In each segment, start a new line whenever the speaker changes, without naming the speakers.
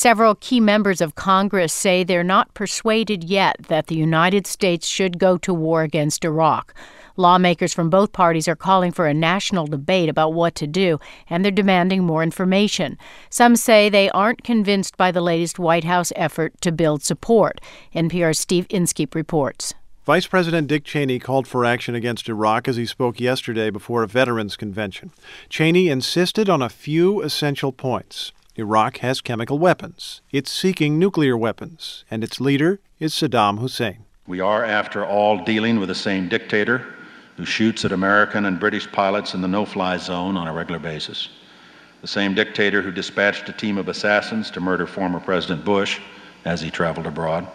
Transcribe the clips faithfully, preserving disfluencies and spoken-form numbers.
Several key members of Congress say they're not persuaded yet that the United States should go to war against Iraq. Lawmakers from both parties are calling for a national debate about what to do, and they're demanding more information. Some say they aren't convinced by the latest White House effort to build support. N P R's Steve Inskeep reports.
Vice President Dick Cheney called for action against Iraq as he spoke yesterday before a veterans convention. Cheney insisted on a few essential points. Iraq has chemical weapons. It's seeking nuclear weapons, and its leader is Saddam Hussein.
We are, after all, dealing with the same dictator who shoots at American and British pilots in the no-fly zone on a regular basis. The same dictator who dispatched a team of assassins to murder former President Bush as he traveled abroad.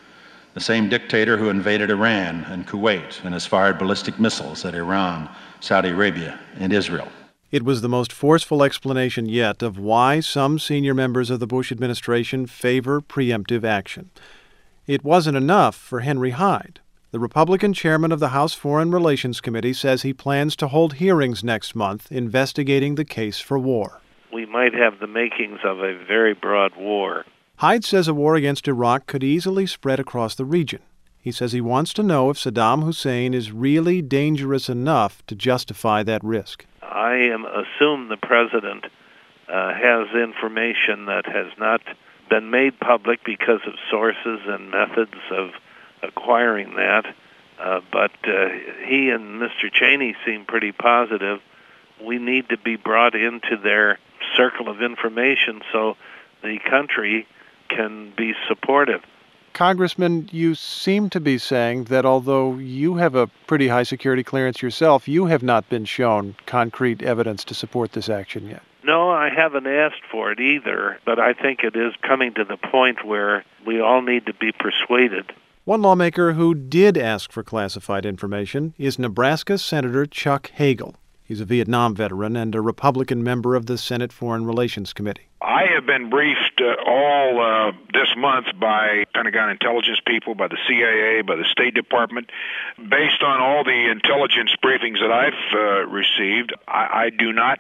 The same dictator who invaded Iran and Kuwait and has fired ballistic missiles at Iran, Saudi Arabia, and Israel.
It was the most forceful explanation yet of why some senior members of the Bush administration favor preemptive action. It wasn't enough for Henry Hyde. The Republican chairman of the House Foreign Relations Committee says he plans to hold hearings next month investigating the case for war.
We might have the makings of a very broad war.
Hyde says a war against Iraq could easily spread across the region. He says he wants to know if Saddam Hussein is really dangerous enough to justify that risk.
I am assume the president uh, has information that has not been made public because of sources and methods of acquiring that, uh, but uh, he and Mister Cheney seem pretty positive. We need to be brought into their circle of information so the country can be supportive.
Congressman, you seem to be saying that although you have a pretty high security clearance yourself, you have not been shown concrete evidence to support this action yet.
No, I haven't asked for it either, but I think it is coming to the point where we all need to be persuaded.
One lawmaker who did ask for classified information is Nebraska Senator Chuck Hagel. He's a Vietnam veteran and a Republican member of the Senate Foreign Relations Committee.
I have been briefed uh, all uh, this month by Pentagon intelligence people, by the C I A, by the State Department. Based on all the intelligence briefings that I've uh, received, I, I do not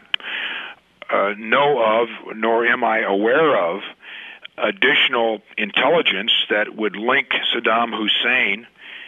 uh, know of, nor am I aware of, additional intelligence that would link Saddam Hussein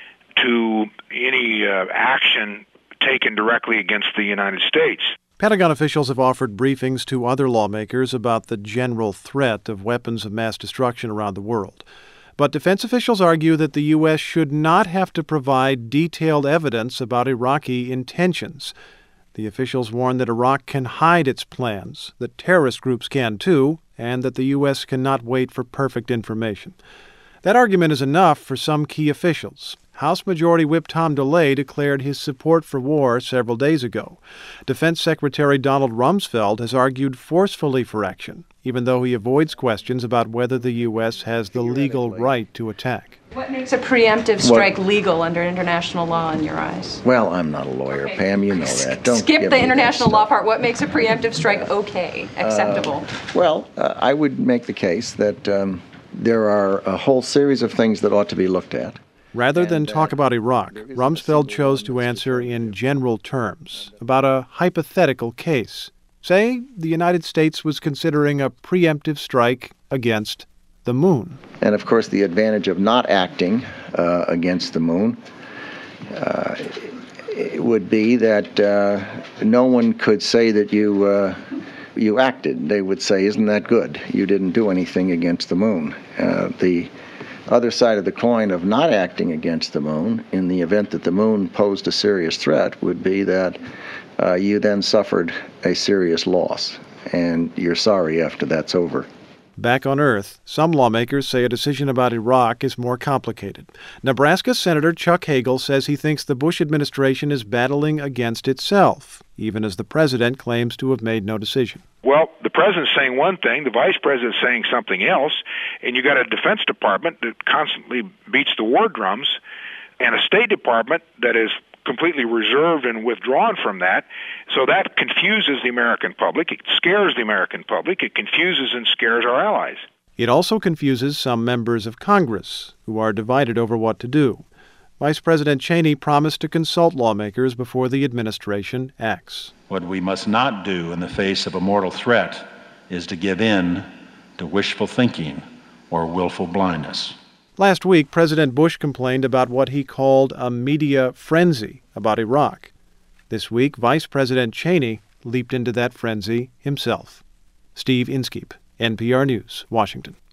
to any uh, action taken directly against the United States.
Pentagon officials have offered briefings to other lawmakers about the general threat of weapons of mass destruction around the world. But defense officials argue that the U S should not have to provide detailed evidence about Iraqi intentions. The officials warn that Iraq can hide its plans, that terrorist groups can too, and that the U S cannot wait for perfect information. That argument is enough for some key officials. House Majority Whip Tom DeLay declared his support for war several days ago. Defense Secretary Donald Rumsfeld has argued forcefully for action, even though he avoids questions about whether the U S has the legal right to attack.
What makes a preemptive strike what? legal under international law in your eyes?
Well, I'm not a lawyer, okay. Pam, you know that. Don't
skip the international law part. What makes a preemptive strike okay, acceptable?
Uh, well, uh, I would make the case that um, there are a whole series of things that ought to be looked at.
Rather than talk about Iraq, Rumsfeld chose to answer in general terms about a hypothetical case. Say the United States was considering a preemptive strike against the moon.
And, of course, the advantage of not acting uh, against the moon uh, it would be that uh, no one could say that you uh, you acted. They would say, isn't that good? You didn't do anything against the moon. Uh, the other side of the coin of not acting against the moon, in the event that the moon posed a serious threat, would be that uh, you then suffered a serious loss, and you're sorry after that's over.
Back on Earth, some lawmakers say a decision about Iraq is more complicated. Nebraska Senator Chuck Hagel says he thinks the Bush administration is battling against itself, even as the president claims to have made no decision.
Well, the president's saying one thing, the vice president's saying something else, and you got a Defense Department that constantly beats the war drums, and a State Department that is completely reserved and withdrawn from that. So that confuses the American public. It scares the American public. It confuses and scares our allies.
It also confuses some members of Congress who are divided over what to do. Vice President Cheney promised to consult lawmakers before the administration acts.
What we must not do in the face of a mortal threat is to give in to wishful thinking or willful blindness.
Last week, President Bush complained about what he called a media frenzy about Iraq. This week, Vice President Cheney leaped into that frenzy himself. Steve Inskeep, N P R News, Washington.